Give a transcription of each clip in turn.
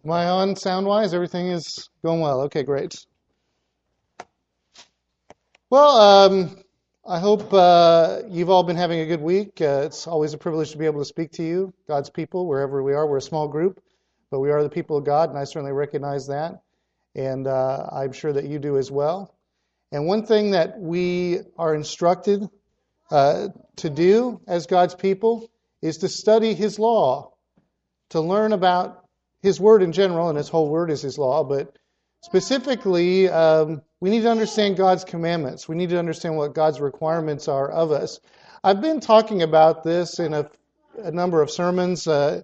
Am I on sound-wise? Everything is going well. Okay, great. Well, I hope you've all been having a good week. It's always a privilege to be able to speak to you, God's people, wherever we are. We're a small group, but we are the people of God, and I certainly recognize that. And I'm sure that you do as well. And one thing that we are instructed to do as God's people is to study His law, to learn about His Word in general, and His whole Word is His law, but specifically, we need to understand God's commandments. We need to understand what God's requirements are of us. I've been talking about this in a number of sermons. I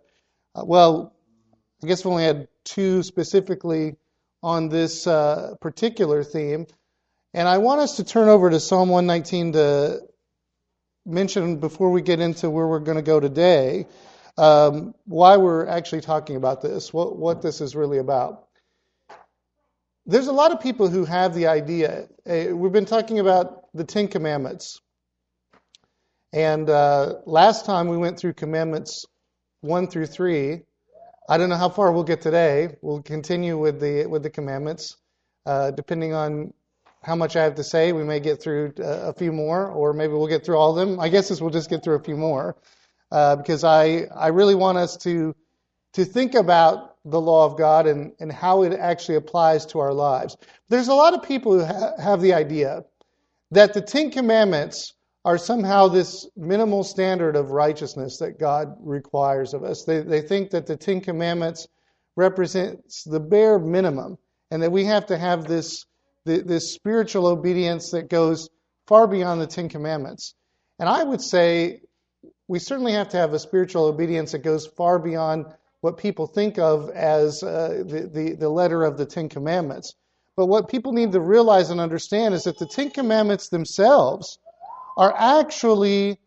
guess we only had two specifically on this particular theme. And I want us to turn over to Psalm 119 to mention, before we get into where we're going to go today, why we're actually talking about this, what this is really about. There's a lot of people who have the idea. We've been talking about the Ten Commandments. And last time we went through Commandments 1 through 3. I don't know how far we'll get today. We'll continue with the commandments. Depending on how much I have to say, we may get through a few more, or maybe we'll get through all of them. I guess we'll just get through a few more. Because I really want us to think about the law of God and how it actually applies to our lives. There's a lot of people who have the idea that the Ten Commandments are somehow this minimal standard of righteousness that God requires of us. They think that the Ten Commandments represents the bare minimum, and that we have to have this spiritual obedience that goes far beyond the Ten Commandments. And I would say we certainly have to have a spiritual obedience that goes far beyond what people think of as the letter of the Ten Commandments. But what people need to realize and understand is that the Ten Commandments themselves are actually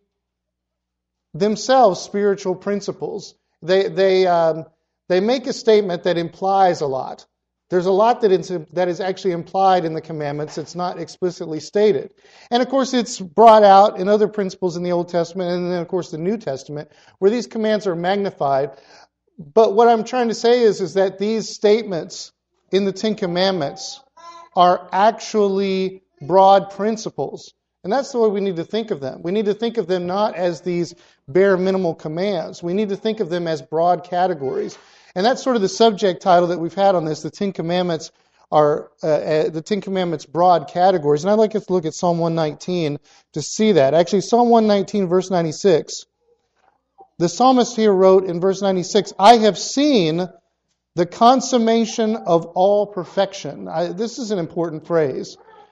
themselves spiritual principles. They make a statement that implies a lot. There's a lot that is actually implied in the commandments. It's not explicitly stated. And of course, it's brought out in other principles in the Old Testament and then, of course, the New Testament, where these commands are magnified. But what I'm trying to say is that these statements in the Ten Commandments are actually broad principles. And that's the way we need to think of them. We need to think of them not as these bare minimal commands. We need to think of them as broad categories. And that's sort of the subject title that we've had on this. The Ten Commandments are the Ten Commandments broad categories. And I'd like us to look at Psalm 119 to see that. Actually, Psalm 119, verse 96. The psalmist here wrote in verse 96, "I have seen the consummation of all perfection." This is an important phrase.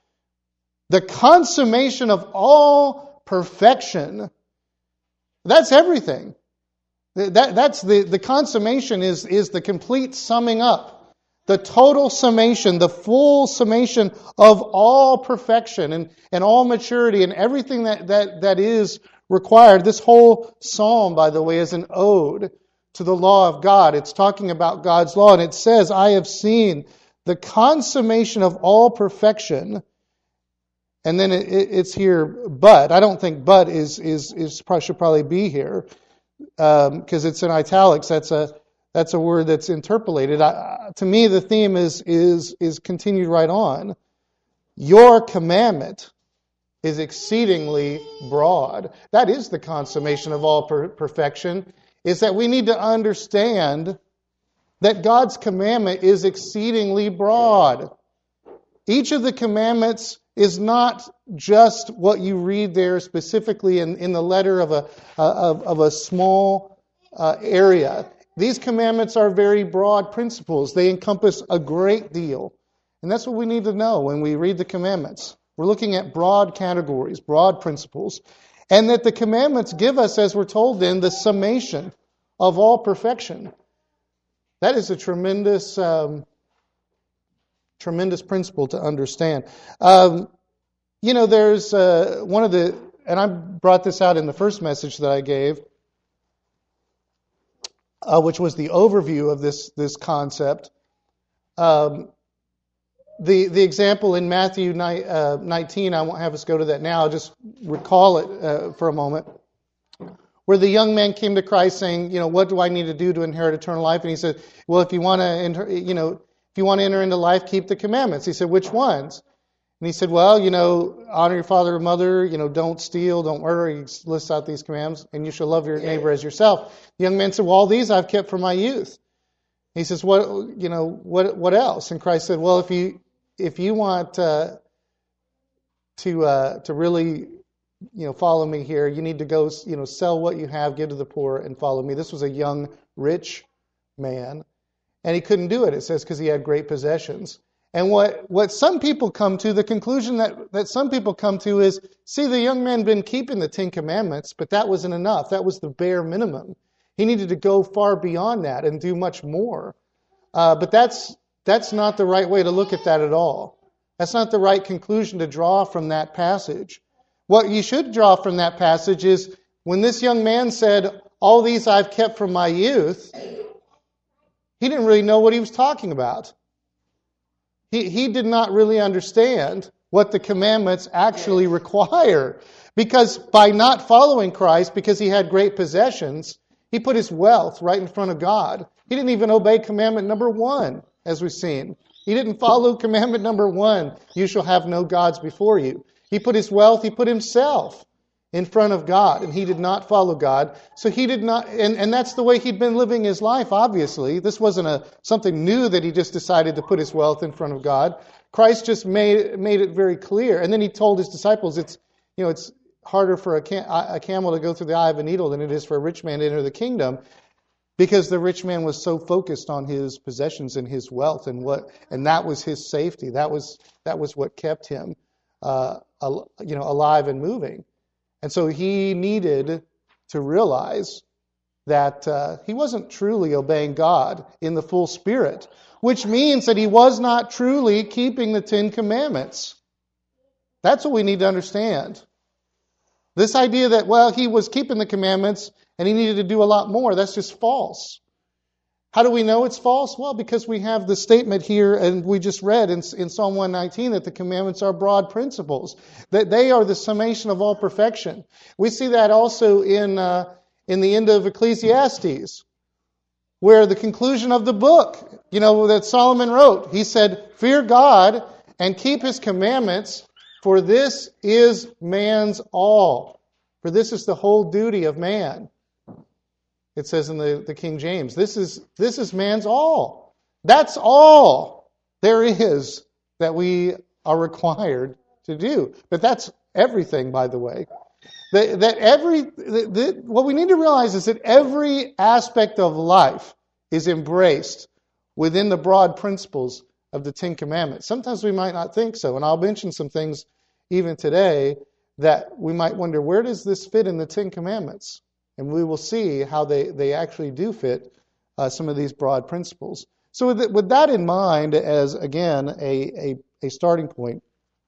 The consummation of all perfection. That's everything. That's the consummation is the complete summing up, the total summation, the full summation of all perfection and all maturity and everything that is required. This whole psalm, by the way, is an ode to the law of God. It's talking about God's law, and it says, "I have seen the consummation of all perfection." And then it's here, "but." I don't think "but" should probably be here. Because it's in italics, that's a word that's interpolated. To me, the theme is continued right on. Your commandment is exceedingly broad. That is the consummation of all perfection, is that we need to understand that God's commandment is exceedingly broad. Each of the commandments is not just what you read there specifically in the letter of a small area. These commandments are very broad principles. They encompass a great deal. And that's what we need to know when we read the commandments. We're looking at broad categories, broad principles. And that the commandments give us, as we're told then, the summation of all perfection. That is a tremendous principle to understand. There's one of the, and I brought this out in the first message that I gave, which was the overview of this concept. The example in Matthew 19, I won't have us go to that now, I'll just recall it for a moment, where the young man came to Christ saying, what do I need to do to inherit eternal life? And he said, well, if you want to enter into life, keep the commandments. He said, which ones? And he said, well, honor your father and mother, don't steal, don't murder. He lists out these commands, and you shall love your neighbor as yourself. The young man said, well, all these I've kept from my youth. He says, what else? And Christ said, well, if you want to really, follow me here, you need to go, sell what you have, give to the poor, and follow me. This was a young, rich man, and he couldn't do it. It says because he had great possessions. And what some people come to, the conclusion that some people come to is, see, the young man had been keeping the Ten Commandments, but that wasn't enough. That was the bare minimum. He needed to go far beyond that and do much more. But that's not the right way to look at that at all. That's not the right conclusion to draw from that passage. What you should draw from that passage is, when this young man said, all these I've kept from my youth, he didn't really know what he was talking about. He did not really understand what the commandments actually require. Because by not following Christ, because he had great possessions, he put his wealth right in front of God. He didn't even obey commandment number 1, as we've seen. He didn't follow commandment number 1, you shall have no gods before you. He put his wealth, he put himself in front of God, and he did not follow God. So he did not, and that's the way he'd been living his life, obviously. This wasn't something new that he just decided to put his wealth in front of God. Christ just made it very clear. And then he told his disciples, it's harder for a camel to go through the eye of a needle than it is for a rich man to enter the kingdom, because the rich man was so focused on his possessions and his wealth, and that was his safety. That was what kept him alive and moving. And so he needed to realize that he wasn't truly obeying God in the full spirit, which means that he was not truly keeping the Ten Commandments. That's what we need to understand. This idea that, he was keeping the commandments and he needed to do a lot more, that's just false. How do we know it's false? Well, because we have the statement here, and we just read in Psalm 119 that the commandments are broad principles, that they are the summation of all perfection. We see that also in the end of Ecclesiastes, where the conclusion of the book, that Solomon wrote, he said, fear God and keep his commandments, for this is man's all. For this is the whole duty of man. It says in the King James, this is man's all. That's all there is that we are required to do. But that's everything, by the way. What we need to realize is that every aspect of life is embraced within the broad principles of the Ten Commandments. Sometimes we might not think so, and I'll mention some things even today that we might wonder, where does this fit in the Ten Commandments? And we will see how they actually do fit some of these broad principles. So with that in mind, as again a starting point,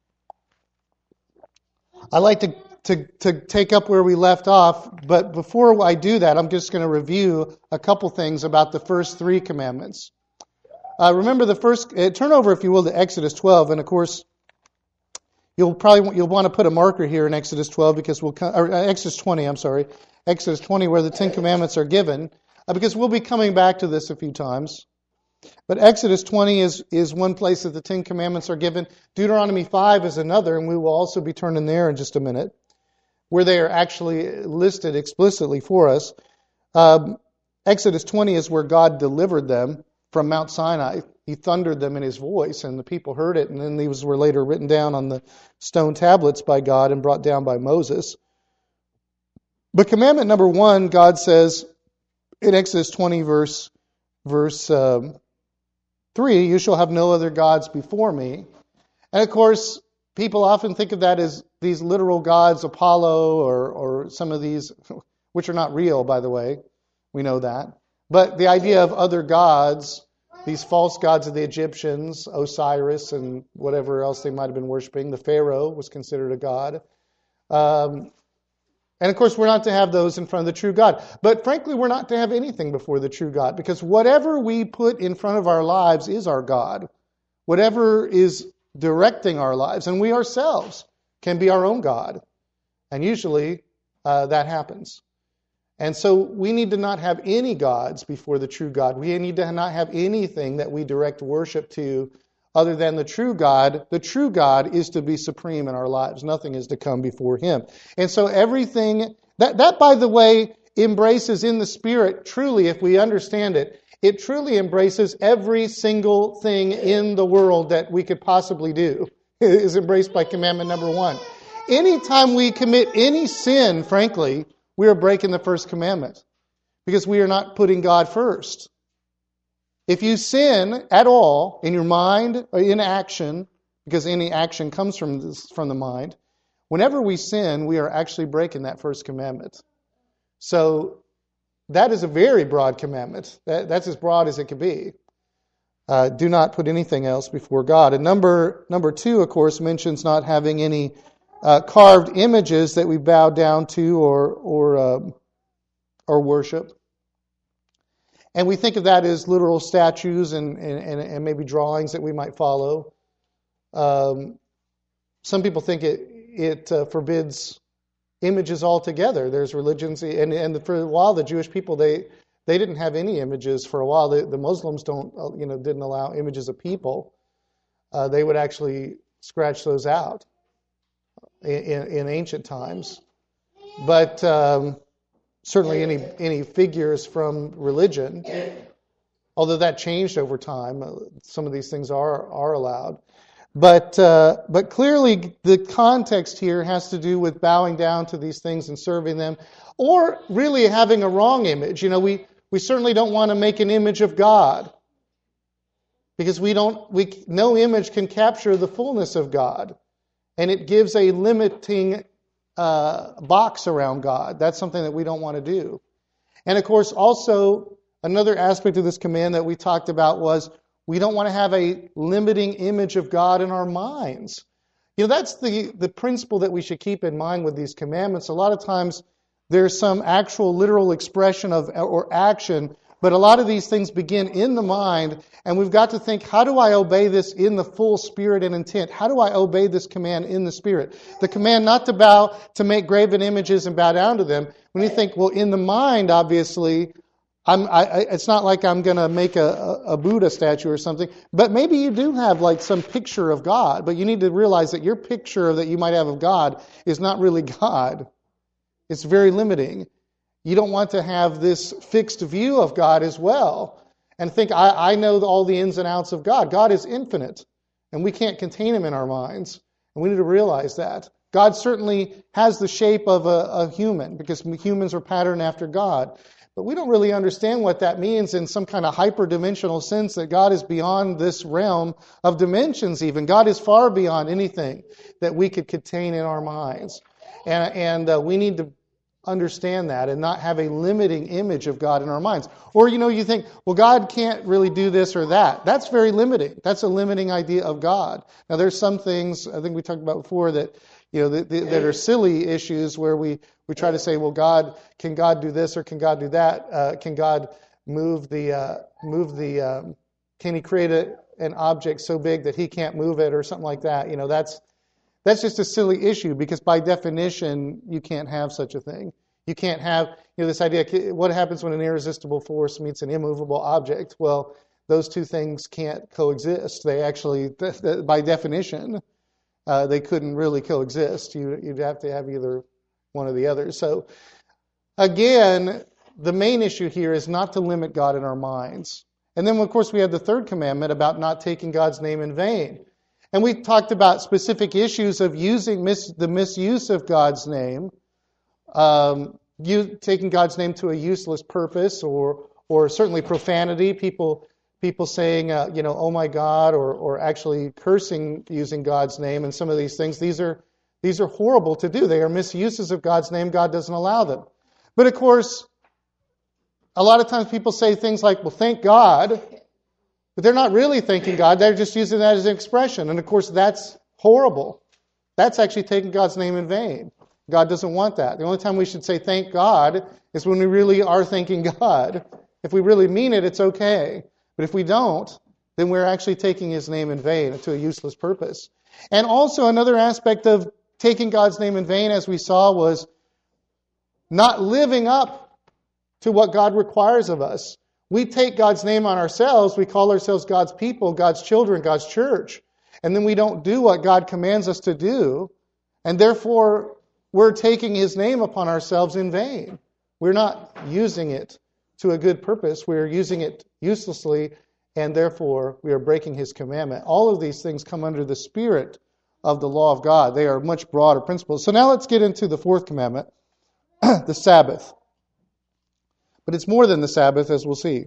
I'd like to take up where we left off. But before I do that, I'm just going to review a couple things about the first 3 commandments. Remember the first. Turn over, if you will, to Exodus 12, and of course, you'll want to put a marker here in Exodus 12 because Exodus 20. I'm sorry. Exodus 20, where the Ten Commandments are given, because we'll be coming back to this a few times. But Exodus 20 is one place that the Ten Commandments are given. Deuteronomy 5 is another, and we will also be turning there in just a minute, where they are actually listed explicitly for us. Exodus 20 is where God delivered them from Mount Sinai. He thundered them in his voice, and the people heard it, and then these were later written down on the stone tablets by God and brought down by Moses. But commandment number 1, God says in Exodus 20, verse 3, you shall have no other gods before me. And of course, people often think of that as these literal gods, Apollo, or some of these, which are not real, by the way. We know that. But the idea of other gods, these false gods of the Egyptians, Osiris and whatever else they might have been worshiping. The Pharaoh was considered a god. And of course, we're not to have those in front of the true God. But frankly, we're not to have anything before the true God, because whatever we put in front of our lives is our God. Whatever is directing our lives, and we ourselves can be our own God. And usually that happens. And so we need to not have any gods before the true God. We need to not have anything that we direct worship to other than the true God. The true God is to be supreme in our lives. Nothing is to come before Him. And so everything, that by the way, embraces in the Spirit, truly, if we understand it, it truly embraces every single thing in the world that we could possibly do. It is embraced by commandment number 1. Anytime we commit any sin, frankly, we are breaking the first commandment because we are not putting God first. If you sin at all in your mind or in action, because any action comes from the mind, whenever we sin, we are actually breaking that first commandment. So that is a very broad commandment. That's as broad as it can be. Do not put anything else before God. And number 2, of course, mentions not having any carved images that we bow down to or worship. And we think of that as literal statues and maybe drawings that we might follow. Some people think it forbids images altogether. There's religions, and for a while the Jewish people they didn't have any images for a while. The Muslims didn't allow images of people. They would actually scratch those out in ancient times. But certainly any figures from religion, although that changed over time, some of these things are allowed. But clearly the context here has to do with bowing down to these things and serving them, or really having a wrong image. We certainly don't want to make an image of God, because no image can capture the fullness of God, and it gives a limiting box around God. That's something that we don't want to do. And of course, also another aspect of this command that we talked about was we don't want to have a limiting image of God in our minds. That's the principle that we should keep in mind with these commandments. A lot of times there's some actual literal expression or action, but a lot of these things begin in the mind, and we've got to think, how do I obey this in the full spirit and intent? How do I obey this command in the spirit? The command not to make graven images and bow down to them. When you think, well, in the mind, obviously, it's not like I'm going to make a Buddha statue or something, but maybe you do have like some picture of God, but you need to realize that your picture that you might have of God is not really God. It's very limiting. You don't want to have this fixed view of God as well and think, I know all the ins and outs of God. God is infinite, and we can't contain Him in our minds, and we need to realize that. God certainly has the shape of a human, because humans are patterned after God. But we don't really understand what that means in some kind of hyperdimensional sense, that God is beyond this realm of dimensions even. God is far beyond anything that we could contain in our minds. And we need to understand that and not have a limiting image of God in our minds. Or, you think, well, God can't really do this or that. That's very limiting. That's a limiting idea of God. Now, there's some things, I think we talked about before, that that are silly issues where we try to say, well, can God do this or can God do that? Can God can He create an object so big that He can't move it or something like that? That's just a silly issue, because by definition, you can't have such a thing. You can't have, this idea, what happens when an irresistible force meets an immovable object? Well, those two things can't coexist. They actually, by definition, they couldn't really coexist. You'd have to have either one or the other. So, again, the main issue here is not to limit God in our minds. And then, of course, we have the third commandment about not taking God's name in vain. And we talked about specific issues of using the misuse of God's name, taking God's name to a useless purpose, or certainly profanity. People saying, oh my God, or actually cursing using God's name, and some of these things. These are horrible to do. They are misuses of God's name. God doesn't allow them. But of course, a lot of times people say things like, well, thank God. But they're not really thanking God. They're just using that as an expression. And of course, that's horrible. That's actually taking God's name in vain. God doesn't want that. The only time we should say thank God is when we really are thanking God. If we really mean it, it's okay. But if we don't, then we're actually taking His name in vain to a useless purpose. And also another aspect of taking God's name in vain, as we saw, was not living up to what God requires of us. We take God's name on ourselves. We call ourselves God's people, God's children, God's church. And then we don't do what God commands us to do. And therefore, we're taking His name upon ourselves in vain. We're not using it to a good purpose. We're using it uselessly, and therefore we are breaking His commandment. All of these things come under the spirit of the law of God. They are much broader principles. So now let's get into the fourth commandment, the Sabbath. But it's more than the Sabbath, as we'll see.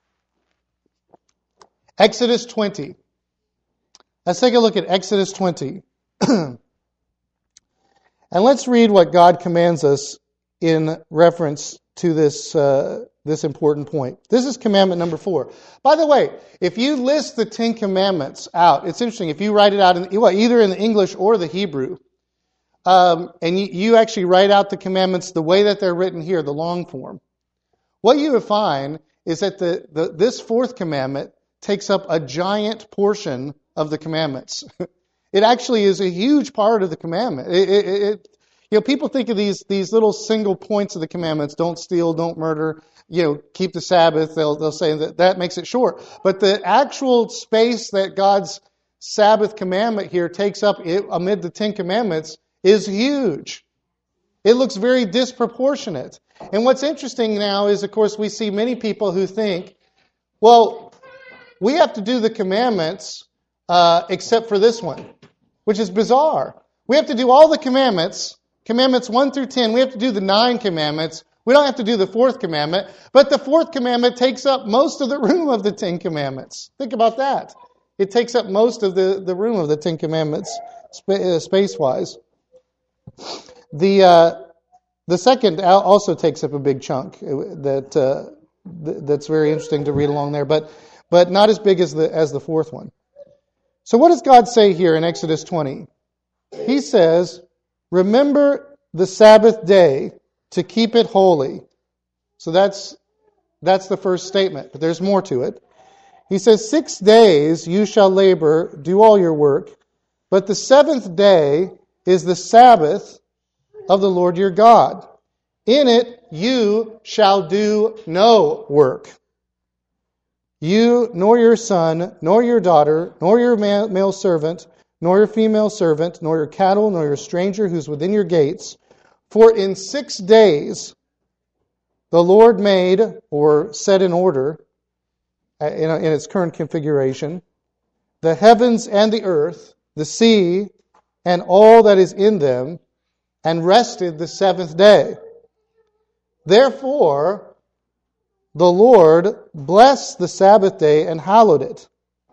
Exodus 20. Let's take a look at Exodus 20. And let's read what God commands us in reference to this important point. This is commandment number 4. By the way, if you list the 10 commandments out, it's interesting. If you write it out either in the English or the Hebrew, and you actually write out the commandments the way that they're written here, the long form, what you would find is that this fourth commandment takes up a giant portion of the commandments. It actually is a huge part of the commandment. People think of these little single points of the commandments: don't steal, don't murder, keep the Sabbath. They'll say that makes it short. But the actual space that God's Sabbath commandment here takes up amid the 10 commandments is huge. It looks very disproportionate. And what's interesting now is, of course, we see many people who think, well, we have to do the commandments except for this one, which is bizarre. We have to do all the commandments 1 through 10. We have to do the 9 commandments. We don't have to do the fourth commandment. But the fourth commandment takes up most of the room of the 10 commandments. Think about that. It takes up most of the room of the 10 commandments, space-wise. The second also takes up a big chunk that's very interesting to read along there, but not as big as the fourth one. So what does God say here in Exodus 20? He says, remember the Sabbath day to keep it holy. So that's the first statement, but there's more to it. He says, 6 days you shall labor, do all your work, but the seventh day is the Sabbath of the Lord your God. In it you shall do no work. You, nor your son, nor your daughter, nor your male servant, nor your female servant, nor your cattle, nor your stranger who's within your gates. For in 6 days the Lord made, or set in order, in its current configuration, the heavens and the earth, the sea, and all that is in them, and rested the seventh day. Therefore, the Lord blessed the Sabbath day and hallowed it.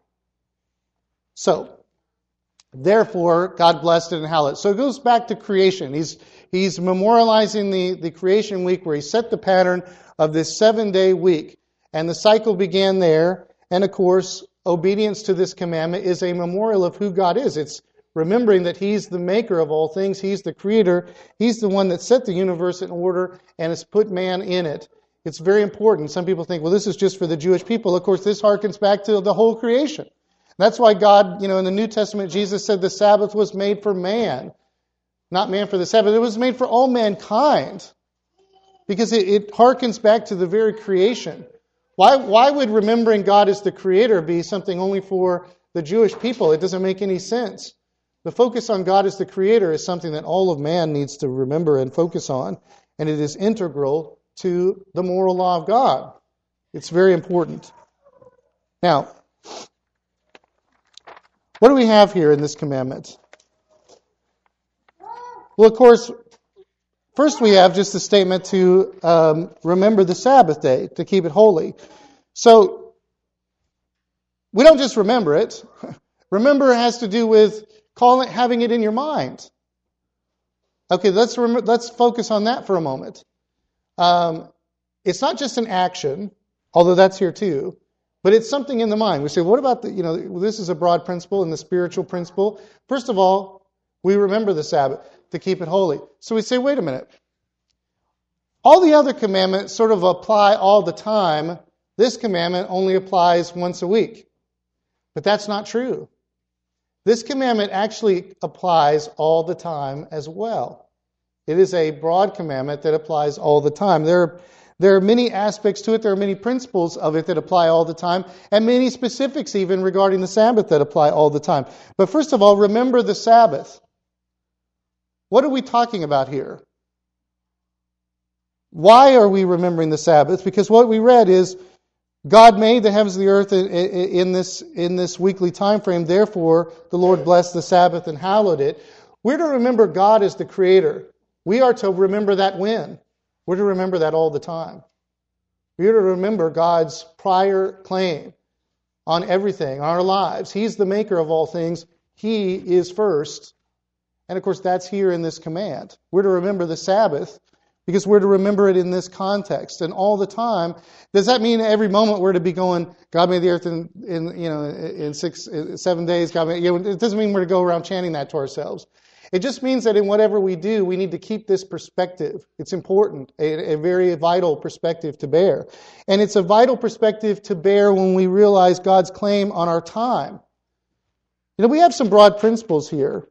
So, therefore, God blessed it and hallowed it. So it goes back to creation. He's memorializing the creation week where He set the pattern of this 7-day week. And the cycle began there. And of course, obedience to this commandment is a memorial of who God is. It's remembering that He's the maker of all things. He's the creator. He's the one that set the universe in order and has put man in it. It's very important. Some people think, well, this is just for the Jewish people. Of course, this harkens back to the whole creation. That's why God, in the New Testament, Jesus said the Sabbath was made for man, not man for the Sabbath. It was made for all mankind because it harkens back to the very creation. Why would remembering God as the creator be something only for the Jewish people? It doesn't make any sense. The focus on God as the creator is something that all of man needs to remember and focus on, and it is integral to the moral law of God. It's very important. Now, what do we have here in this commandment? Well, of course, first we have just the statement to remember the Sabbath day, to keep it holy. So, we don't just remember it. Remember has to do with having it in your mind. Okay, let's focus on that for a moment. It's not just an action, although that's here too, but it's something in the mind. We say, what about this is a broad principle and the spiritual principle. First of all, we remember the Sabbath to keep it holy. So we say, wait a minute. All the other commandments sort of apply all the time. This commandment only applies once a week. But that's not true. This commandment actually applies all the time as well. It is a broad commandment that applies all the time. There There are many aspects to it. There are many principles of it that apply all the time, and many specifics even regarding the Sabbath that apply all the time. But first of all, remember the Sabbath. What are we talking about here? Why are we remembering the Sabbath? Because what we read is God made the heavens and the earth in this weekly time frame. Therefore, the Lord blessed the Sabbath and hallowed it. We're to remember God as the Creator. We are to remember that when? We're to remember that all the time. We're to remember God's prior claim on everything, on our lives. He's the maker of all things. He is first. And of course, that's here in this command. We're to remember the Sabbath because we're to remember it in this context and all the time. Does that mean every moment we're to be going, God made the earth in 7 days? God made, it doesn't mean we're to go around chanting that to ourselves. It just means that in whatever we do, we need to keep this perspective. It's important, a very vital perspective to bear. And it's a vital perspective to bear when we realize God's claim on our time. We have some broad principles here.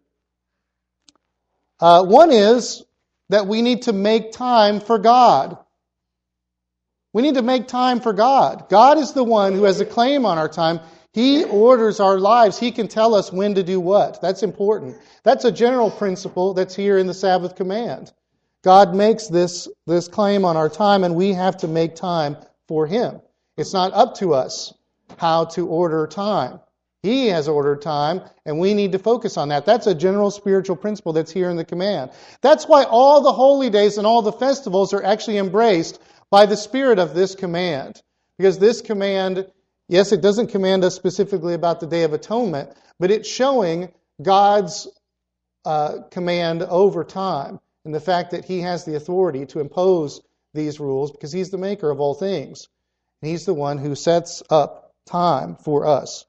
One is that we need to make time for God. We need to make time for God. God is the one who has a claim on our time. He orders our lives. He can tell us when to do what. That's important. That's a general principle that's here in the Sabbath command. God makes this claim on our time, and we have to make time for Him. It's not up to us how to order time. He has ordered time, and we need to focus on that. That's a general spiritual principle that's here in the command. That's why all the holy days and all the festivals are actually embraced by the spirit of this command. Because this command, yes, it doesn't command us specifically about the Day of Atonement, but it's showing God's command over time and the fact that He has the authority to impose these rules because He's the maker of all things. And He's the one who sets up time for us.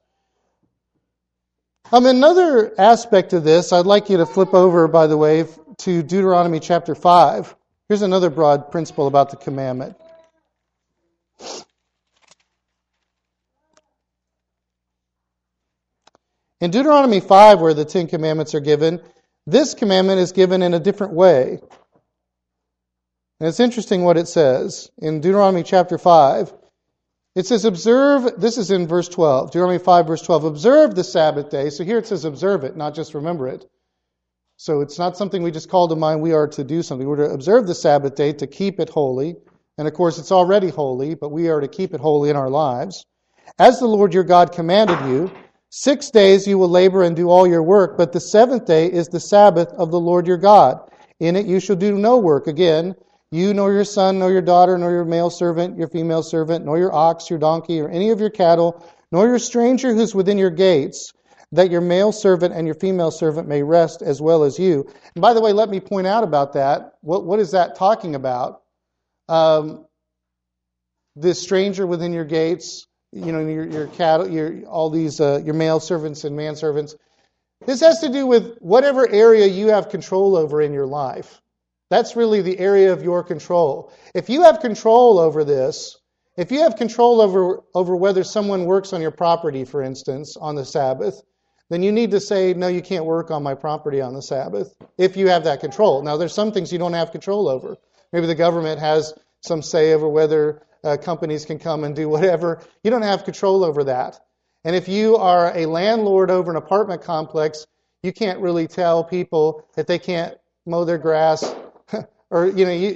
Another aspect of this, I'd like you to flip over, by the way, to Deuteronomy chapter 5. Here's another broad principle about the commandment. In Deuteronomy 5, where the Ten Commandments are given, this commandment is given in a different way. And it's interesting what it says. In Deuteronomy chapter 5, it says, observe, this is in verse 12, Deuteronomy 5, verse 12, observe the Sabbath day. So here it says observe it, not just remember it. So it's not something we just call to mind, we are to do something. We're to observe the Sabbath day, to keep it holy. And of course, it's already holy, but we are to keep it holy in our lives. As the Lord your God commanded you, 6 days you will labor and do all your work, but the seventh day is the Sabbath of the Lord your God. In it you shall do no work. Again, you nor your son, nor your daughter, nor your male servant, your female servant, nor your ox, your donkey, or any of your cattle, nor your stranger who's within your gates, that your male servant and your female servant may rest as well as you. And by the way, let me point out about that. What is that talking about? This stranger within your gates, your cattle, your male servants and manservants. This has to do with whatever area you have control over in your life. That's really the area of your control. If you have control over this, if you have control over whether someone works on your property, for instance, on the Sabbath, then you need to say, no, you can't work on my property on the Sabbath, if you have that control. Now, there's some things you don't have control over. Maybe the government has some say over whether companies can come and do whatever. You don't have control over that. And if you are a landlord over an apartment complex, you can't really tell people that they can't mow their grass. Or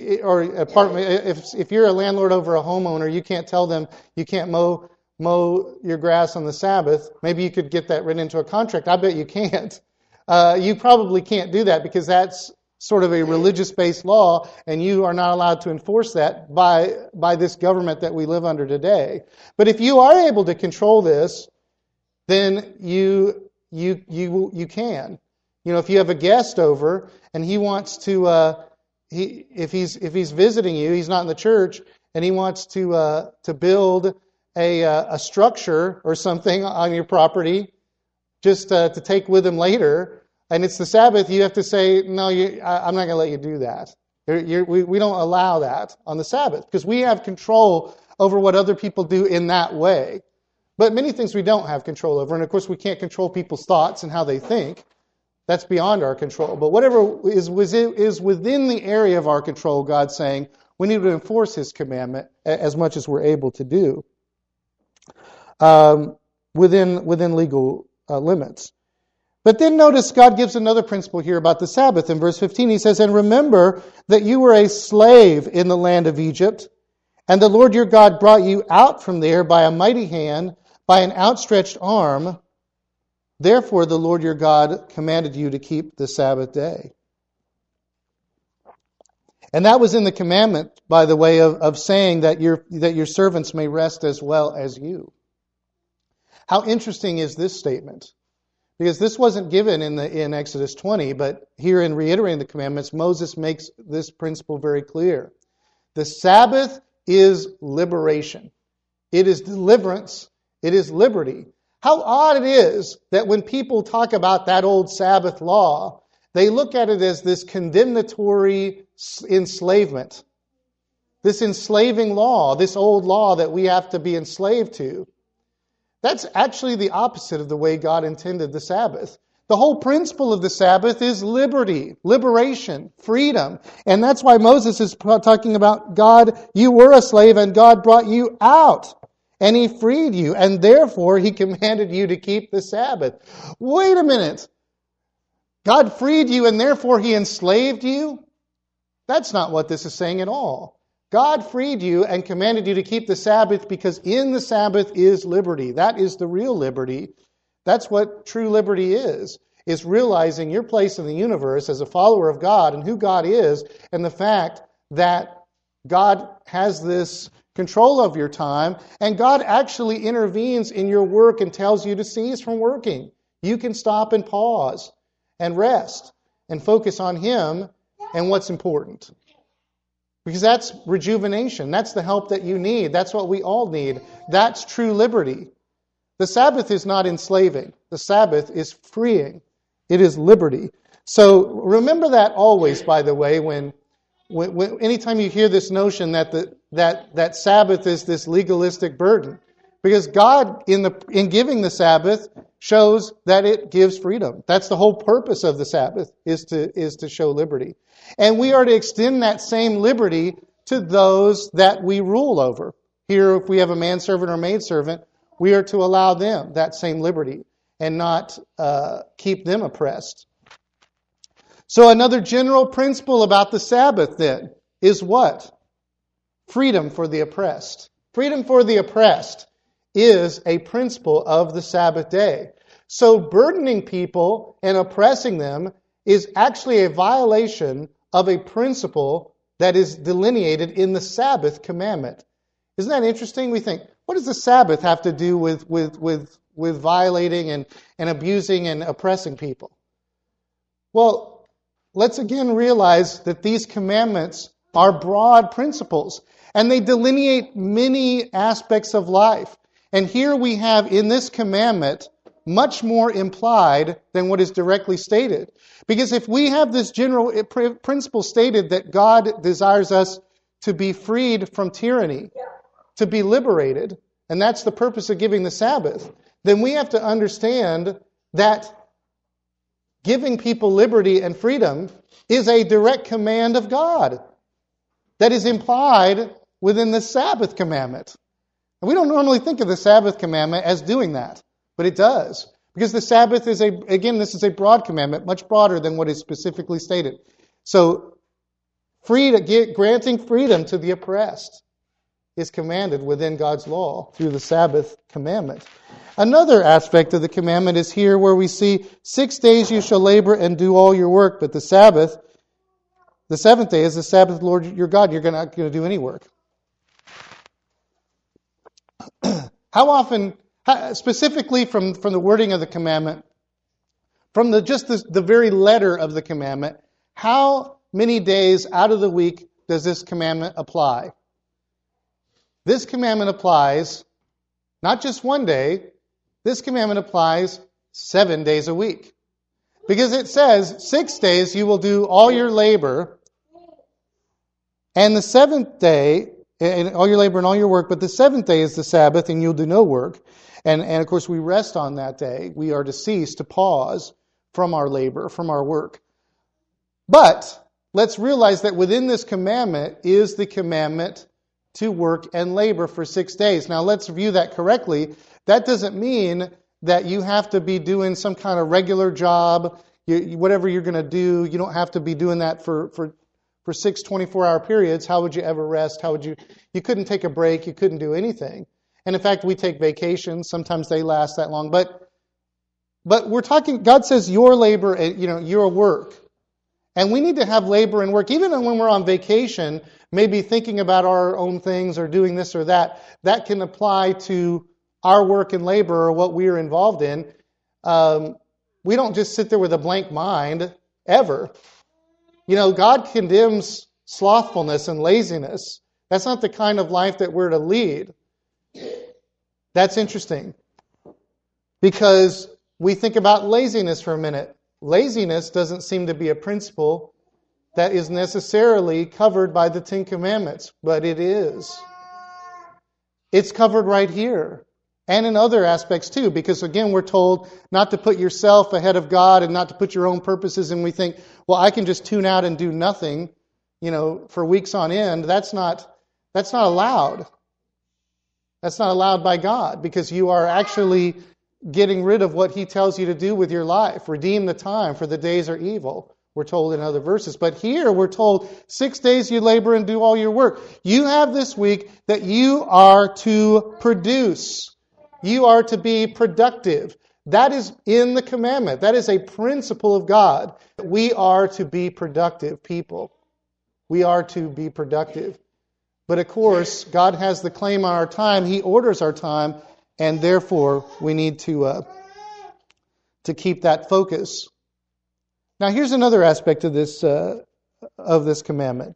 if you're a landlord over a homeowner, you can't tell them you can't mow your grass on the Sabbath. Maybe you could get that written into a contract. I bet you can't. You probably can't do that because that's sort of a religious-based law, and you are not allowed to enforce that by this government that we live under today. But if you are able to control this, then you can. If you have a guest over and he wants to. If he's visiting you, he's not in the church, and he wants to build a structure or something on your property, just to take with him later, and it's the Sabbath, you have to say, no, I'm not going to let you do that. We don't allow that on the Sabbath because we have control over what other people do in that way. But many things we don't have control over, and of course we can't control people's thoughts and how they think. That's beyond our control. But whatever is within the area of our control, God's saying, We need to enforce His commandment as much as we're able to do within legal limits. But then notice God gives another principle here about the Sabbath. In verse 15 He says, "And remember that you were a slave in the land of Egypt, and the Lord your God brought you out from there by a mighty hand, by an outstretched arm. Therefore the Lord your God commanded you to keep the Sabbath day." And that was in the commandment, by the way, of saying that your servants may rest as well as you. How interesting is this statement? Because this wasn't given in Exodus 20, but here in reiterating the commandments, Moses makes this principle very clear. The Sabbath is liberation. It is deliverance. It is liberty. How odd it is that when people talk about that old Sabbath law, they look at it as this condemnatory enslavement. This enslaving law, this old law that we have to be enslaved to. That's actually the opposite of the way God intended the Sabbath. The whole principle of the Sabbath is liberty, liberation, freedom. And that's why Moses is talking about God, you were a slave and God brought you out. And He freed you. And therefore He commanded you to keep the Sabbath. Wait a minute. God freed you and therefore He enslaved you? That's not what this is saying at all. God freed you and commanded you to keep the Sabbath because in the Sabbath is liberty. That is the real liberty. That's what true liberty is realizing your place in the universe as a follower of God and who God is, and the fact that God has this control of your time, and God actually intervenes in your work and tells you to cease from working. You can stop and pause and rest and focus on Him and what's important. Because that's rejuvenation. That's the help that you need. That's what we all need. That's true liberty. The Sabbath is not enslaving. The Sabbath is freeing. It is liberty. So remember that always, by the way, when anytime you hear this notion that Sabbath is this legalistic burden. Because God, in giving the Sabbath, shows that it gives freedom. That's the whole purpose of the Sabbath, is to show liberty. And we are to extend that same liberty to those that we rule over. Here, if we have a manservant or maidservant, we are to allow them that same liberty and not keep them oppressed. So another general principle about the Sabbath then is what? Freedom for the oppressed. Freedom for the oppressed is a principle of the Sabbath day. So burdening people and oppressing them is actually a violation of a principle that is delineated in the Sabbath commandment. Isn't that interesting? We think, what does the Sabbath have to do with violating and abusing and oppressing people? Well, let's again realize that these commandments are broad principles, and they delineate many aspects of life. And here we have in this commandment much more implied than what is directly stated. Because if we have this general principle stated that God desires us to be freed from tyranny, to be liberated, and that's the purpose of giving the Sabbath, then we have to understand that giving people liberty and freedom is a direct command of God that is implied within the Sabbath commandment. And we don't normally think of the Sabbath commandment as doing that, but it does. Because the Sabbath is this is a broad commandment, much broader than what is specifically stated. So, granting freedom to the oppressed is commanded within God's law through the Sabbath commandment. Another aspect of the commandment is here where we see 6 days you shall labor and do all your work, but the seventh day is the Sabbath, Lord your God. You're not going to do any work. How often, specifically from the wording of the commandment, from the very letter of the commandment, how many days out of the week does this commandment apply? This commandment applies not just one day, this commandment applies 7 days a week. Because it says 6 days you will do all your labor, and the seventh day, and all your labor and all your work, but the seventh day is the Sabbath and you'll do no work. And of course we rest on that day. We are to cease, to pause from our labor, from our work. But let's realize that within this commandment is the commandment to work and labor for 6 days. Now let's view that correctly. That doesn't mean that you have to be doing some kind of regular job, whatever you're going to do. You don't have to be doing that for 6 24-hour periods. How would you ever rest? You couldn't take a break. You couldn't do anything. And in fact, we take vacations. Sometimes they last that long. But we're talking, God says your labor, your work. And we need to have labor and work. Even when we're on vacation, maybe thinking about our own things or doing this or that, that can apply to our work and labor or what we are involved in. We don't just sit there with a blank mind, ever. God condemns slothfulness and laziness. That's not the kind of life that we're to lead. That's interesting. Because we think about laziness for a minute. Laziness doesn't seem to be a principle that is necessarily covered by the Ten Commandments, but it is. It's covered right here. And in other aspects too, because again, we're told not to put yourself ahead of God and not to put your own purposes, and we think, well, I can just tune out and do nothing, for weeks on end. That's not allowed. That's not allowed by God, because you are actually getting rid of what He tells you to do with your life. Redeem the time, for the days are evil, we're told in other verses. But here we're told 6 days you labor and do all your work. You have this week that you are to produce. You are to be productive. That is in the commandment. That is a principle of God. We are to be productive people. We are to be productive. But of course, God has the claim on our time. He orders our time, and therefore we need to keep that focus. Now, here's another aspect of this commandment.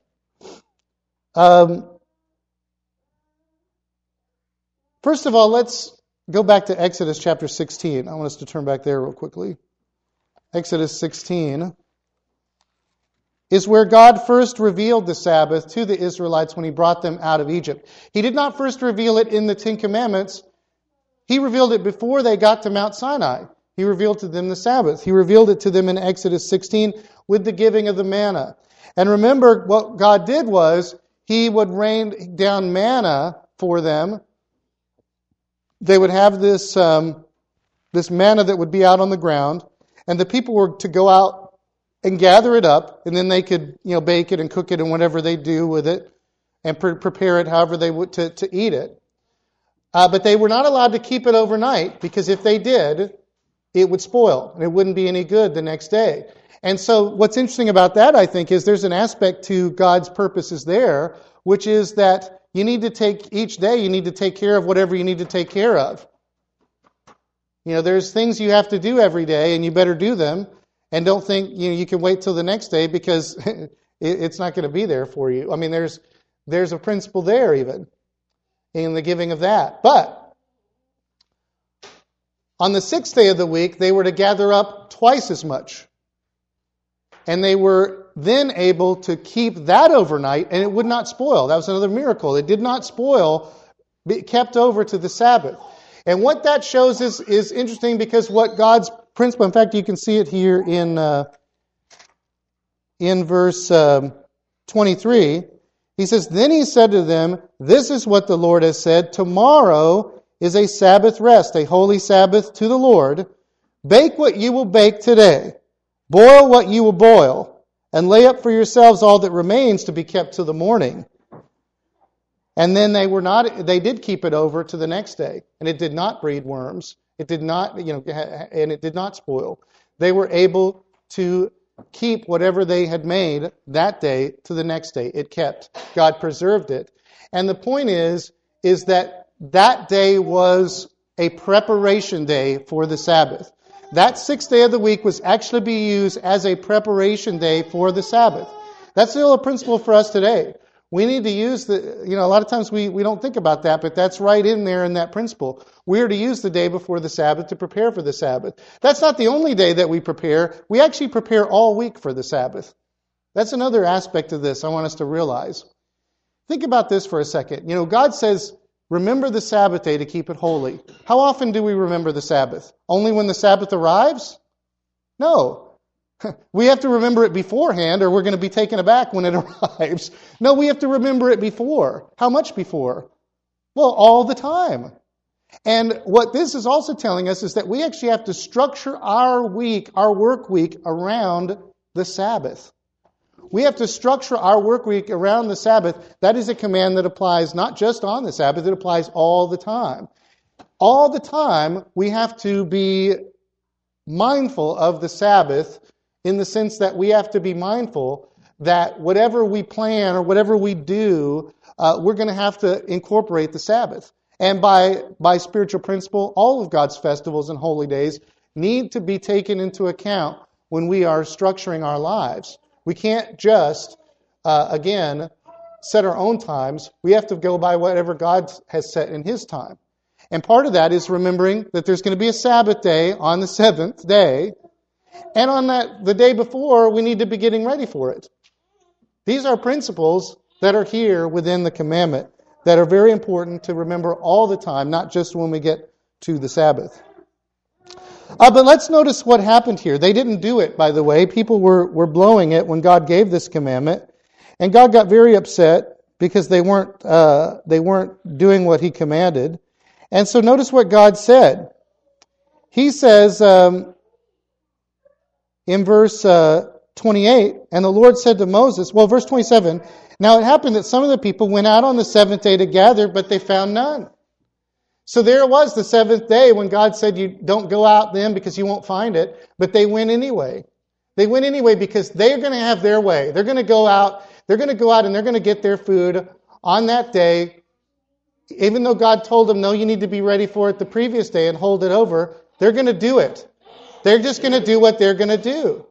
First of all, let's go back to Exodus chapter 16. I want us to turn back there real quickly. Exodus 16 is where God first revealed the Sabbath to the Israelites when He brought them out of Egypt. He did not first reveal it in the Ten Commandments. He revealed it before they got to Mount Sinai. He revealed to them the Sabbath. He revealed it to them in Exodus 16 with the giving of the manna. And remember, what God did was He would rain down manna for them. They would have this manna that would be out on the ground, and the people were to go out and gather it up, and then they could bake it and cook it and whatever they do with it, and prepare it however they would to eat it. But they were not allowed to keep it overnight, because if they did, it would spoil, and it wouldn't be any good the next day. And so what's interesting about that, I think, is there's an aspect to God's purposes there, which is that you need to take care of whatever you need to take care of. There's things you have to do every day, and you better do them. And don't think you can wait till the next day, because it's not going to be there for you. I mean, there's a principle there even in the giving of that. But on the 6th day of the week, they were to gather up twice as much. And they were then able to keep that overnight, and it would not spoil. That was another miracle. It did not spoil, kept over to the Sabbath. And what that shows is interesting, because what God's principle, in fact, you can see it here in verse 23. He says, "Then He said to them, this is what the Lord has said, tomorrow is a Sabbath rest, a holy Sabbath to the Lord. Bake what you will bake today. Boil what you will boil, and lay up for yourselves all that remains to be kept till the morning." And then they did keep it over to the next day, and it did not breed worms. It did not, and it did not spoil. They were able to keep whatever they had made that day to the next day. It kept. God preserved it. And the point is that day was a preparation day for the Sabbath. That 6th day of the week was actually be used as a preparation day for the Sabbath. That's still a principle for us today. We need to use a lot of times we don't think about that, but that's right in there in that principle. We are to use the day before the Sabbath to prepare for the Sabbath. That's not the only day that we prepare. We actually prepare all week for the Sabbath. That's another aspect of this I want us to realize. Think about this for a second. God says, remember the Sabbath day to keep it holy. How often do we remember the Sabbath? Only when the Sabbath arrives? No. We have to remember it beforehand or we're going to be taken aback when it arrives. No, we have to remember it before. How much before? Well, all the time. And what this is also telling us is that we actually have to structure our week, our work week, around the Sabbath. We have to structure our work week around the Sabbath. That is a command that applies not just on the Sabbath, it applies all the time. All the time, we have to be mindful of the Sabbath in the sense that we have to be mindful that whatever we plan or whatever we do, we're going to have to incorporate the Sabbath. And by spiritual principle, all of God's festivals and holy days need to be taken into account when we are structuring our lives. We can't just, again, set our own times. We have to go by whatever God has set in His time. And part of that is remembering that there's going to be a Sabbath day on the seventh day. And on the day before, we need to be getting ready for it. These are principles that are here within the commandment that are very important to remember all the time, not just when we get to the Sabbath. But let's notice what happened here. They didn't do it, by the way. People were blowing it when God gave this commandment. And God got very upset because they weren't doing what He commanded. And so notice what God said. He says in verse 28, and the Lord said to Moses, well, verse 27, now it happened that some of the people went out on the seventh day to gather, but they found none. So there it was, the seventh day, when God said, you don't go out then because you won't find it, but they went anyway. They went anyway because they're going to have their way. They're going to go out and they're going to get their food on that day. Even though God told them, no, you need to be ready for it the previous day and hold it over, they're going to do it. They're just going to do what they're going to do.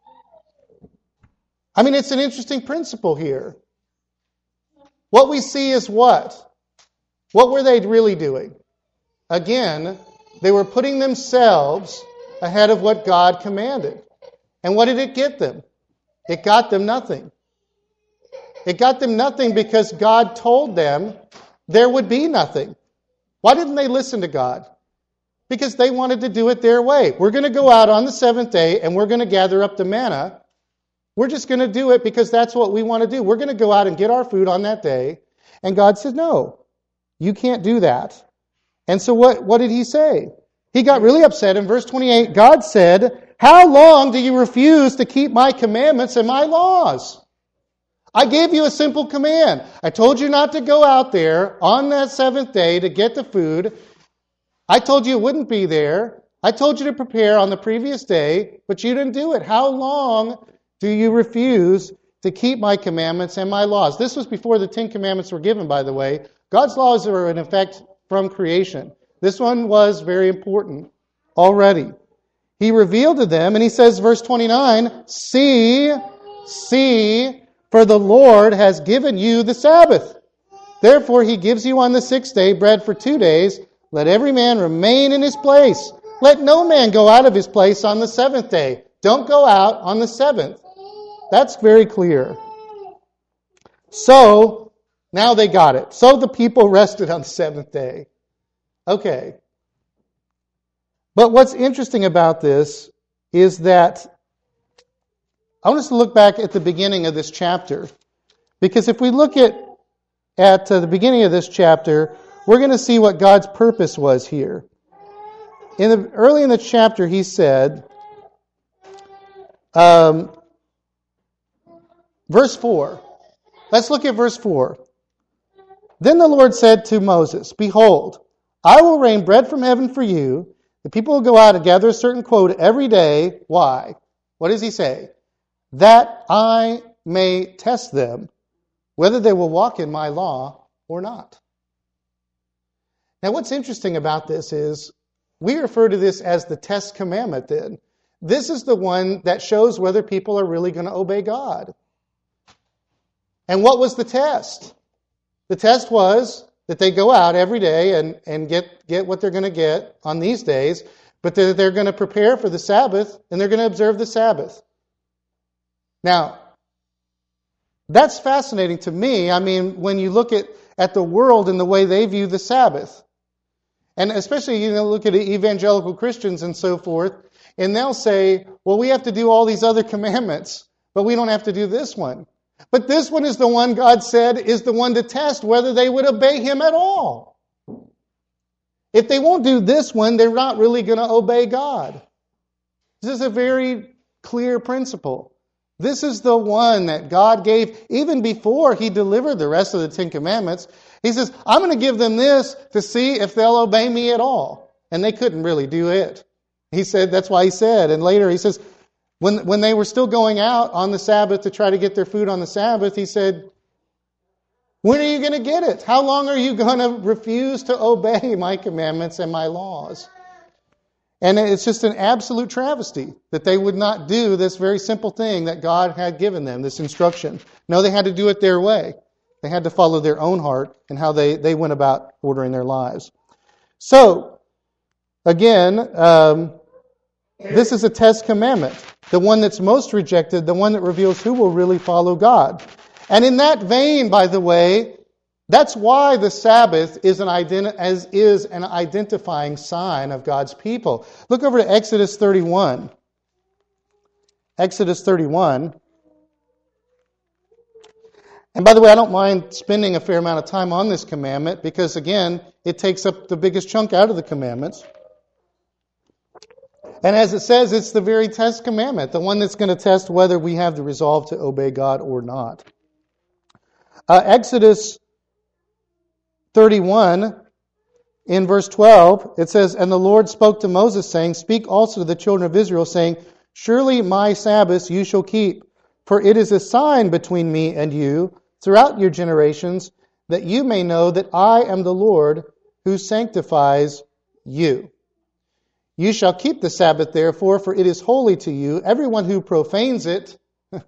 I mean, it's an interesting principle here. What we see is what? What were they really doing? Again, they were putting themselves ahead of what God commanded. And what did it get them? It got them nothing. It got them nothing because God told them there would be nothing. Why didn't they listen to God? Because they wanted to do it their way. We're going to go out on the seventh day and we're going to gather up the manna. We're just going to do it because that's what we want to do. We're going to go out and get our food on that day. And God said, no, you can't do that. And so what did He say? He got really upset. In verse 28, God said, how long do you refuse to keep my commandments and my laws? I gave you a simple command. I told you not to go out there on that seventh day to get the food. I told you it wouldn't be there. I told you to prepare on the previous day, but you didn't do it. How long do you refuse to keep my commandments and my laws? This was before the 10 Commandments were given, by the way. God's laws are in effect from creation. This one was very important already. He revealed to them, and He says, verse 29, See, for the Lord has given you the Sabbath. Therefore He gives you on the sixth day bread for 2 days. Let every man remain in his place. Let no man go out of his place on the seventh day. Don't go out on the seventh. That's very clear. So, now they got it. So the people rested on the seventh day. Okay. But what's interesting about this is that I want us to look back at the beginning of this chapter. Because if we look at the beginning of this chapter, we're going to see what God's purpose was here. Early in the chapter, He said, verse 4. Let's look at verse 4. Then the Lord said to Moses, Behold, I will rain bread from heaven for you. The people will go out and gather a certain quota every day. Why? What does He say? That I may test them, whether they will walk in my law or not. Now, what's interesting about this is we refer to this as the test commandment then. This is the one that shows whether people are really going to obey God. And what was the test? The test was that they go out every day and get what they're going to get on these days, but they're going to prepare for the Sabbath and they're going to observe the Sabbath. Now, that's fascinating to me. I mean, when you look at the world and the way they view the Sabbath, and especially, look at evangelical Christians and so forth, And they'll say, well, we have to do all these other commandments, but we don't have to do this one. But this one is the one God said is the one to test whether they would obey Him at all. If they won't do this one, they're not really going to obey God. This is a very clear principle. This is the one that God gave even before He delivered the rest of the Ten Commandments. He says, I'm going to give them this to see if they'll obey me at all. And they couldn't really do it. He said, that's why He said. And later He says, when they were still going out on the Sabbath to try to get their food on the Sabbath, He said, when are you going to get it? How long are you going to refuse to obey my commandments and my laws? And it's just an absolute travesty that they would not do this very simple thing that God had given them, this instruction. No, they had to do it their way. They had to follow their own heart and how they went about ordering their lives. So, again, this is a test commandment. The one that's most rejected, the one that reveals who will really follow God. And in that vein, by the way, that's why the Sabbath is an identifying sign of God's people. Look over to Exodus 31. Exodus 31. And by the way, I don't mind spending a fair amount of time on this commandment because, again, it takes up the biggest chunk out of the commandments. And as it says, it's the very test commandment, the one that's going to test whether we have the resolve to obey God or not. Exodus 31, in verse 12, it says, And the Lord spoke to Moses, saying, Speak also to the children of Israel, saying, Surely my Sabbaths you shall keep, for it is a sign between me and you throughout your generations, that you may know that I am the Lord who sanctifies you. You shall keep the Sabbath, therefore, for it is holy to you. Everyone who profanes it,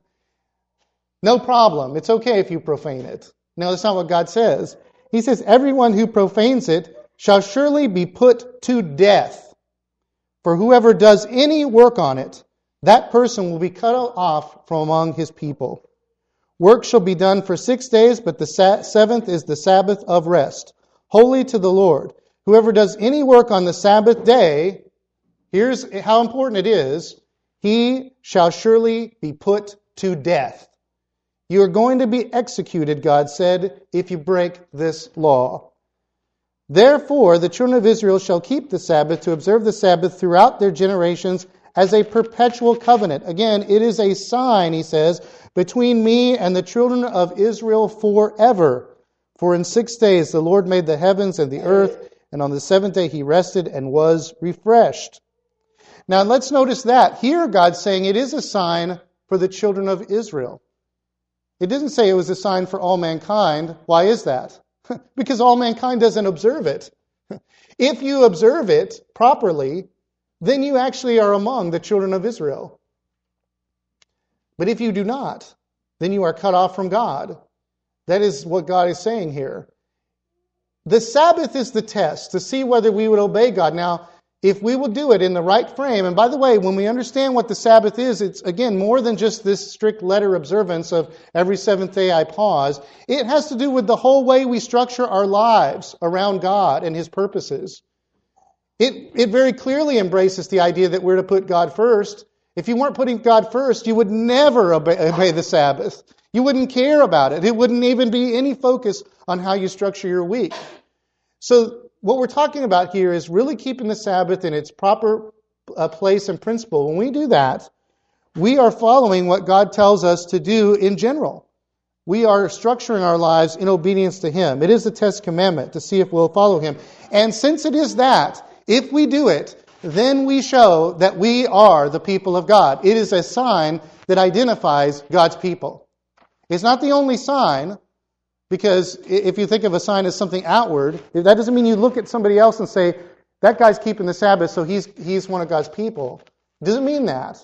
no problem. It's okay if you profane it. No, that's not what God says. He says, everyone who profanes it shall surely be put to death. For whoever does any work on it, that person will be cut off from among his people. Work shall be done for 6 days, but the seventh is the Sabbath of rest, holy to the Lord. Whoever does any work on the Sabbath day, here's how important it is, he shall surely be put to death. You are going to be executed, God said, if you break this law. Therefore, the children of Israel shall keep the Sabbath to observe the Sabbath throughout their generations as a perpetual covenant. Again, it is a sign, he says, between me and the children of Israel forever. For in 6 days the Lord made the heavens and the earth, and on the seventh day He rested and was refreshed. Now let's notice that. Here God's saying it is a sign for the children of Israel. It doesn't say it was a sign for all mankind. Why is that? Because all mankind doesn't observe it. If you observe it properly, then you actually are among the children of Israel. But if you do not, then you are cut off from God. That is what God is saying here. The Sabbath is the test to see whether we would obey God. Now, if we will do it in the right frame, and by the way, when we understand what the Sabbath is, it's, again, more than just this strict letter observance of every seventh day I pause. It has to do with the whole way we structure our lives around God and His purposes. It very clearly embraces the idea that we're to put God first. If you weren't putting God first, you would never obey the Sabbath. You wouldn't care about it. It wouldn't even be any focus on how you structure your week. So, what we're talking about here is really keeping the Sabbath in its proper place and principle. When we do that, we are following what God tells us to do in general. We are structuring our lives in obedience to Him. It is a test commandment to see if we'll follow Him. And since it is that, if we do it, then we show that we are the people of God. It is a sign that identifies God's people. It's not the only sign. Because if you think of a sign as something outward, that doesn't mean you look at somebody else and say, that guy's keeping the Sabbath, so he's one of God's people. It doesn't mean that.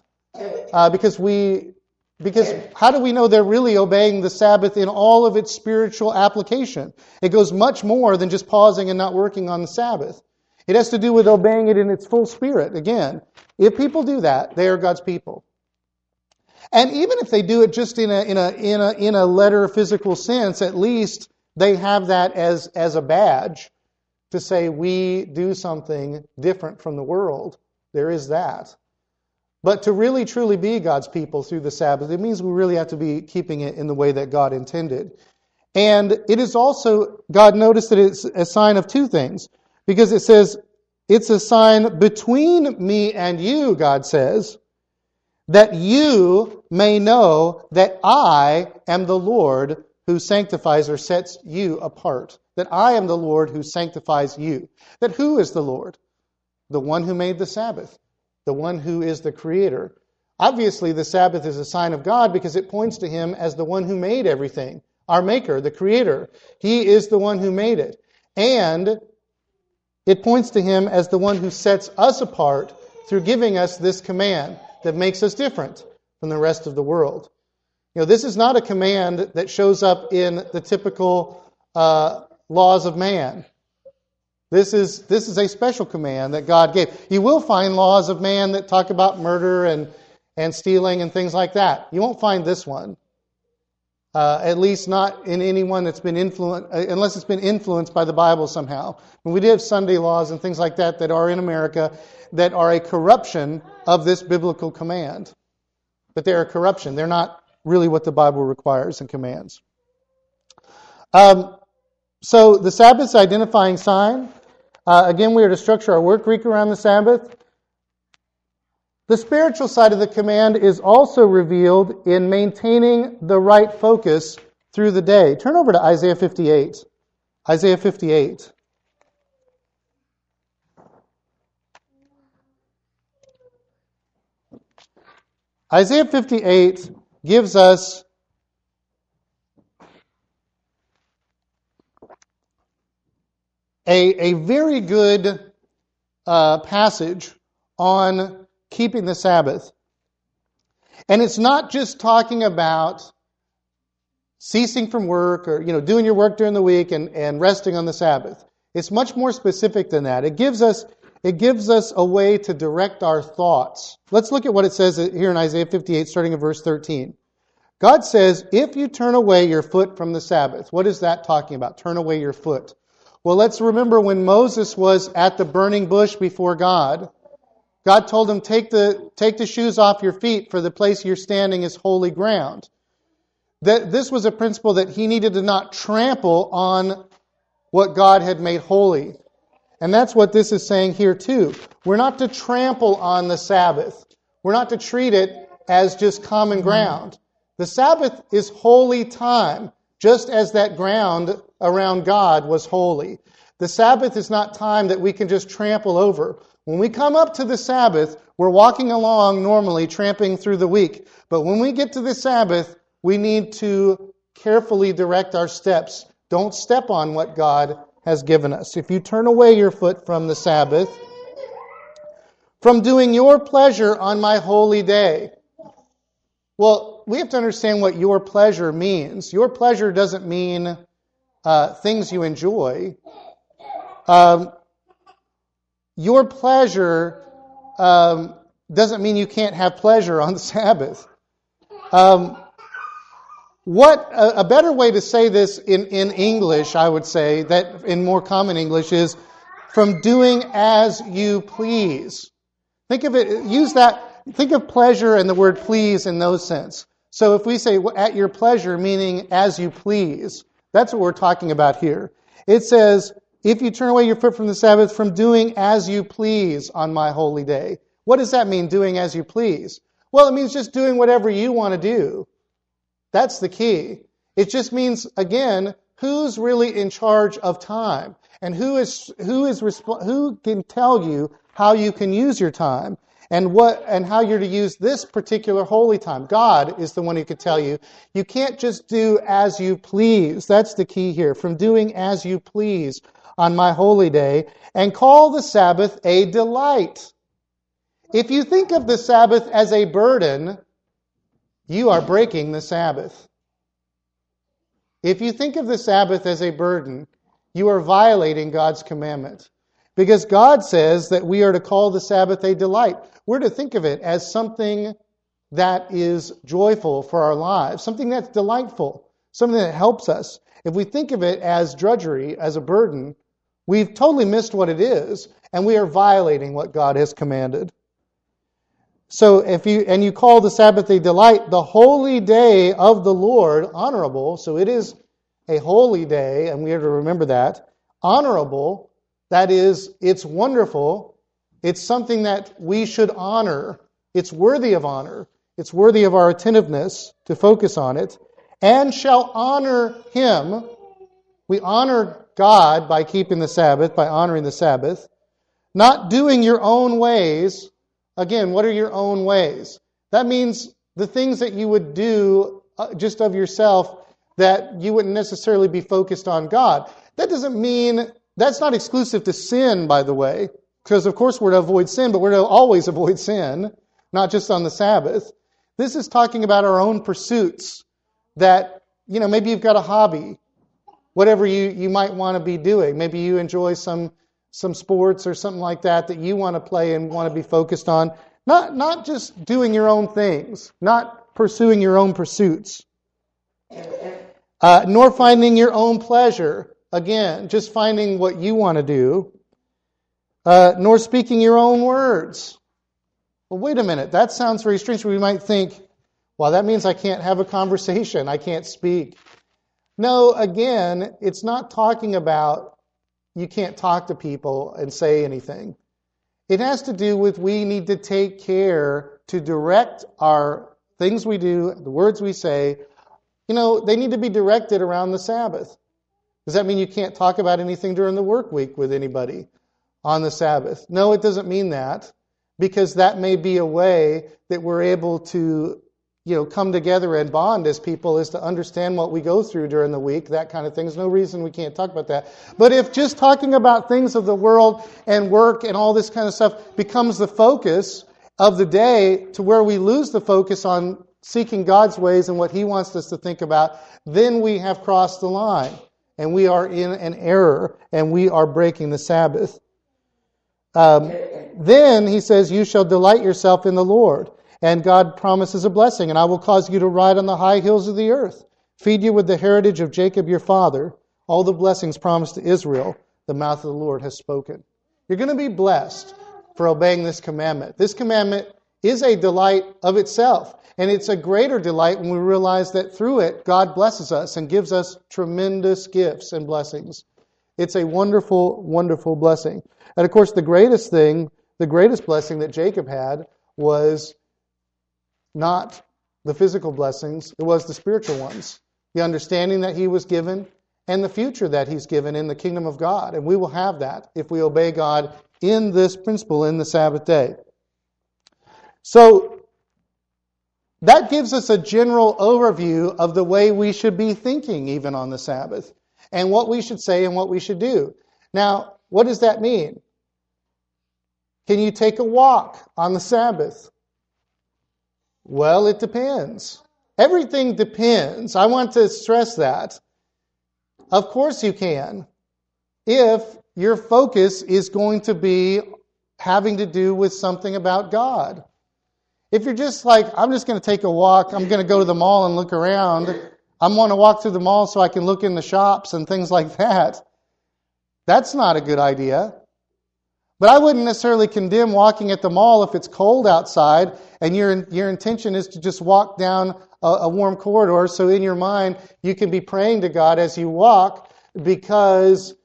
Because how do we know they're really obeying the Sabbath in all of its spiritual application? It goes much more than just pausing and not working on the Sabbath. It has to do with obeying it in its full spirit. Again, if people do that, they are God's people. And even if they do it just in a letter physical sense, at least they have that as a badge to say we do something different from the world. There is that. But to really truly be God's people through the Sabbath, it means we really have to be keeping it in the way that God intended. And it is also, God noticed that it's a sign of two things. Because it says, it's a sign between me and you, God says, that you may know that I am the Lord who sanctifies or sets you apart. That I am the Lord who sanctifies you. That who is the Lord? The one who made the Sabbath. The one who is the Creator. Obviously, the Sabbath is a sign of God because it points to Him as the one who made everything. Our Maker, the Creator. He is the one who made it. And it points to Him as the one who sets us apart through giving us this command that makes us different from the rest of the world. This is not a command that shows up in the typical laws of man. This is a special command that God gave. You will find laws of man that talk about murder and stealing and things like that. You won't find this one. At least not in anyone that's been influenced, unless it's been influenced by the Bible somehow. And we do have Sunday laws and things like that are in America that are a corruption of this biblical command. But they're a corruption. They're not really what the Bible requires and commands. So the Sabbath's identifying sign. Again, we are to structure our work week around the Sabbath. The spiritual side of the command is also revealed in maintaining the right focus through the day. Turn over to Isaiah 58. Isaiah 58. Isaiah 58 gives us a very good passage on keeping the Sabbath. And it's not just talking about ceasing from work or doing your work during the week and resting on the Sabbath. It's much more specific than that. It gives us a way to direct our thoughts. Let's look at what it says here in Isaiah 58, starting at verse 13. God says, if you turn away your foot from the Sabbath. What is that talking about? Turn away your foot. Well, let's remember when Moses was at the burning bush before God, God told him, take the shoes off your feet, for the place you're standing is holy ground. That this was a principle that he needed to not trample on what God had made holy. And that's what this is saying here too. We're not to trample on the Sabbath. We're not to treat it as just common ground. The Sabbath is holy time, just as that ground around God was holy. The Sabbath is not time that we can just trample over. When we come up to the Sabbath, we're walking along normally, tramping through the week. But when we get to the Sabbath, we need to carefully direct our steps. Don't step on what God has given us. If you turn away your foot from the Sabbath, from doing your pleasure on my holy day. Well, we have to understand what your pleasure means. Your pleasure doesn't mean things you enjoy. Your pleasure doesn't mean you can't have pleasure on the Sabbath. A better way to say this in English, I would say, that in more common English, is from doing as you please. Think of it, think of pleasure and the word please in those sense. So if we say at your pleasure, meaning as you please, that's what we're talking about here. It says, if you turn away your foot from the Sabbath, from doing as you please on my holy day. What does that mean, doing as you please? Well, it means just doing whatever you want to do. That's the key. It just means, again, who's really in charge of time? And who can tell you how you can use your time? And how you're to use this particular holy time. God is the one who can tell you. You can't just do as you please. That's the key here. From doing as you please on my holy day, and call the Sabbath a delight. If you think of the Sabbath as a burden, you are breaking the Sabbath. If you think of the Sabbath as a burden, you are violating God's commandment. Because God says that we are to call the Sabbath a delight. We're to think of it as something that is joyful for our lives, something that's delightful, something that helps us. If we think of it as drudgery, as a burden, we've totally missed what it is, and we are violating what God has commanded. So if you call the Sabbath a delight, the holy day of the Lord, honorable, so it is a holy day, and we are to remember that. Honorable, that is, it's wonderful. It's something that we should honor. It's worthy of honor. It's worthy of our attentiveness to focus on it. And shall honor Him. We honor God by keeping the Sabbath, by honoring the Sabbath. Not doing your own ways. Again, what are your own ways? That means the things that you would do just of yourself that you wouldn't necessarily be focused on God. That doesn't mean, that's not exclusive to sin, by the way, because of course we're to avoid sin, but we're to always avoid sin, not just on the Sabbath. This is talking about our own pursuits that, maybe you've got a hobby, whatever you might want to be doing. Maybe you enjoy some sports or something like that you want to play and want to be focused on. Not just doing your own things, not pursuing your own pursuits. Nor finding your own pleasure. Again, just finding what you want to do. Nor speaking your own words. Well, wait a minute. That sounds very strange. We might think, well, that means I can't have a conversation. I can't speak. No, again, it's not talking about you can't talk to people and say anything. It has to do with we need to take care to direct our things we do, the words we say. They need to be directed around the Sabbath. Does that mean you can't talk about anything during the work week with anybody on the Sabbath? No, it doesn't mean that, because that may be a way that we're able to, come together and bond as people, is to understand what we go through during the week, that kind of thing. There's no reason we can't talk about that. But if just talking about things of the world and work and all this kind of stuff becomes the focus of the day to where we lose the focus on seeking God's ways and what He wants us to think about, then we have crossed the line. And we are in an error, and we are breaking the Sabbath. Then, he says, you shall delight yourself in the Lord. And God promises a blessing. And I will cause you to ride on the high hills of the earth. Feed you with the heritage of Jacob your father. All the blessings promised to Israel, the mouth of the Lord has spoken. You're going to be blessed for obeying this commandment. This commandment is a delight of itself. And it's a greater delight when we realize that through it, God blesses us and gives us tremendous gifts and blessings. It's a wonderful, wonderful blessing. And of course, the greatest blessing that Jacob had was not the physical blessings, it was the spiritual ones. The understanding that he was given and the future that he's given in the kingdom of God. And we will have that if we obey God in this principle in the Sabbath day. So, that gives us a general overview of the way we should be thinking even on the Sabbath, and what we should say and what we should do. Now, what does that mean? Can you take a walk on the Sabbath? Well, it depends. Everything depends. I want to stress that. Of course you can, if your focus is going to be having to do with something about God. If you're just like, I'm just going to take a walk, I'm going to go to the mall and look around, I want to walk through the mall so I can look in the shops and things like that, that's not a good idea. But I wouldn't necessarily condemn walking at the mall if it's cold outside and your intention is to just walk down a warm corridor, so in your mind you can be praying to God as you walk because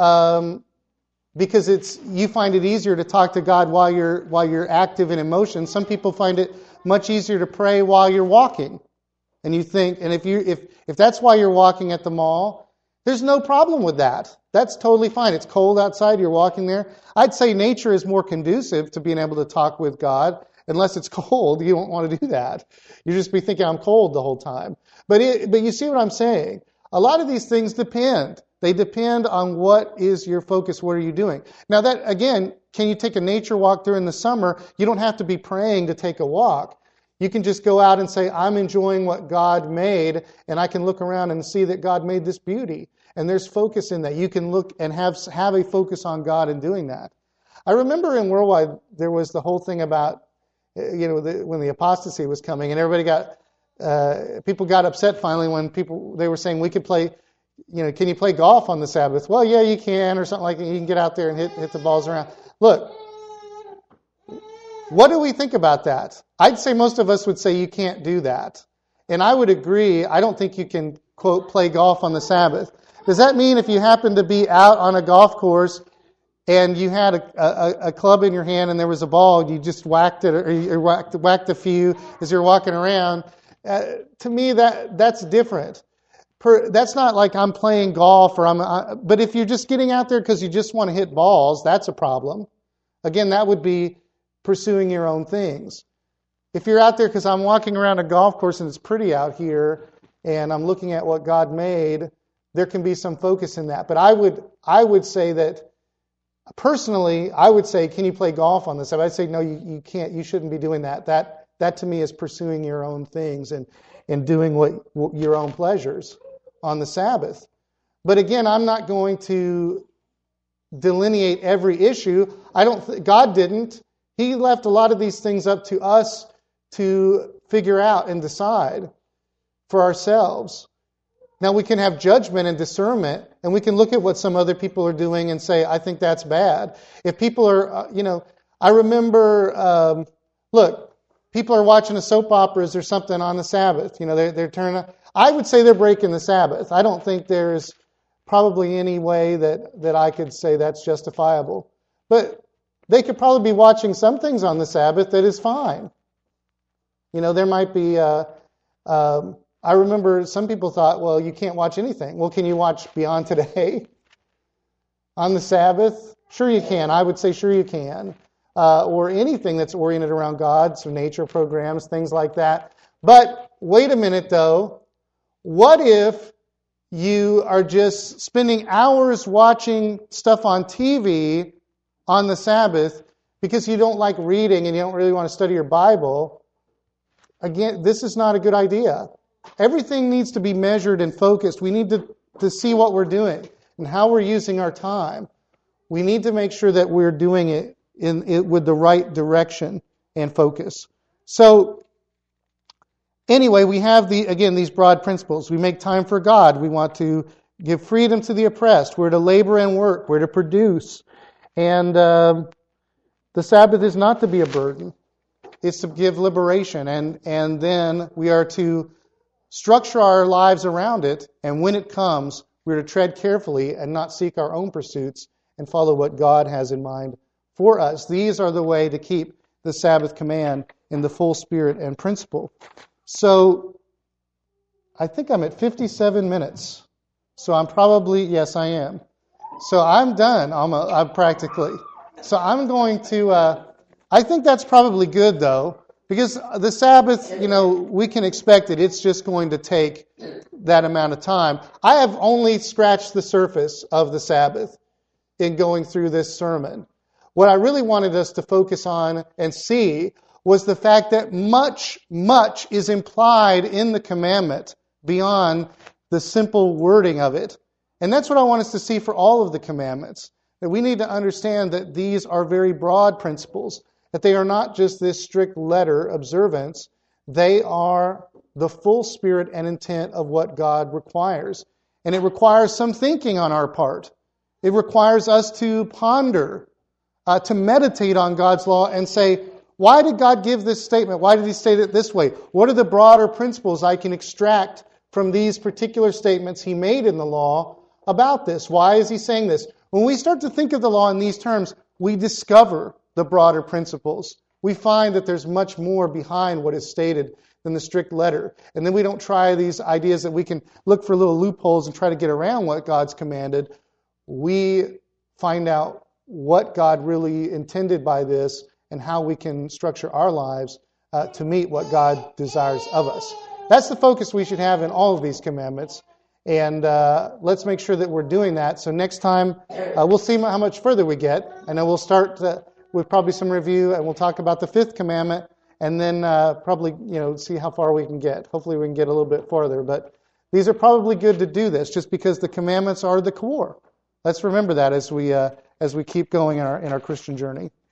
it's you find it easier to talk to God while you're active in emotion. Some people find it much easier to pray while you're walking. And you think, and if that's why you're walking at the mall, there's no problem with that. That's totally fine. It's cold outside, you're walking there. I'd say nature is more conducive to being able to talk with God. Unless it's cold, you don't want to do that. You just be thinking, I'm cold the whole time. But you see what I'm saying? A lot of these things depend. They depend on what is your focus, what are you doing. Now that, again, can you take a nature walk during the summer? You don't have to be praying to take a walk. You can just go out and say, I'm enjoying what God made, and I can look around and see that God made this beauty. And there's focus in that. You can look and have a focus on God in doing that. I remember in Worldwide, there was the whole thing about, when the apostasy was coming, and everybody people got upset finally when they were saying we could play, can you play golf on the Sabbath? Well, yeah, you can, or something like that. You can get out there and hit the balls around. Look, What do we think about that? I'd say most of us would say you can't do that. And I would agree. I don't think you can, quote, play golf on the Sabbath. Does that mean if you happen to be out on a golf course and you had a club in your hand and there was a ball, you just whacked it, or you whacked a few as you're walking around? To me, that's different. That's not like I'm playing golf, but if you're just getting out there because you just want to hit balls, that's a problem. Again, that would be pursuing your own things. If you're out there because I'm walking around a golf course and it's pretty out here and I'm looking at what God made, there can be some focus in that. But I would say that, personally, I would say, can you play golf on the Sabbath? I'd say, no, you can't. You shouldn't be doing that. That to me is pursuing your own things and doing your own pleasures on the Sabbath. But again, I'm not going to delineate every issue. God didn't. He left a lot of these things up to us to figure out and decide for ourselves. Now we can have judgment and discernment, and we can look at what some other people are doing and say, I think that's bad. If people are, I remember, people are watching a soap operas or something on the Sabbath. They're turning. I would say they're breaking the Sabbath. I don't think there's probably any way that I could say that's justifiable. But they could probably be watching some things on the Sabbath that is fine. There might be. I remember some people thought, well, you can't watch anything. Well, can you watch Beyond Today on the Sabbath? Sure you can. I would say sure you can. Or anything that's oriented around God, so nature programs, things like that. But wait a minute, though. What if you are just spending hours watching stuff on TV on the Sabbath because you don't like reading and you don't really want to study your Bible? Again, this is not a good idea. Everything needs to be measured and focused. We need to see what we're doing and how we're using our time. We need to make sure that we're doing it with the right direction and focus. So, anyway, we have these broad principles. We make time for God. We want to give freedom to the oppressed. We're to labor and work. We're to produce. And the Sabbath is not to be a burden. It's to give liberation. And then we are to structure our lives around it. And when it comes, we're to tread carefully and not seek our own pursuits and follow what God has in mind for us. These are the way to keep the Sabbath command in the full spirit and principle. So, I think I'm at 57 minutes. So I'm probably, yes, I am. So I'm done, I'm practically. So I'm going to, I think that's probably good, though, because the Sabbath, we can expect it. It's just going to take that amount of time. I have only scratched the surface of the Sabbath in going through this sermon. What I really wanted us to focus on and see was the fact that much is implied in the commandment beyond the simple wording of it. And that's what I want us to see for all of the commandments. That we need to understand that these are very broad principles, that they are not just this strict letter observance. They are the full spirit and intent of what God requires. And it requires some thinking on our part. It requires us to ponder, to meditate on God's law and say, why did God give this statement? Why did He state it this way? What are the broader principles I can extract from these particular statements He made in the law about this? Why is He saying this? When we start to think of the law in these terms, we discover the broader principles. We find that there's much more behind what is stated than the strict letter. And then we don't try these ideas that we can look for little loopholes and try to get around what God's commanded. We find out what God really intended by this and how we can structure our lives to meet what God desires of us. That's the focus we should have in all of these commandments. And let's make sure that we're doing that. So next time, we'll see how much further we get. And then we'll start with probably some review, and we'll talk about the fifth commandment, and then probably see how far we can get. Hopefully we can get a little bit farther. But these are probably good to do this, just because the commandments are the core. Let's remember that as we keep going in our Christian journey.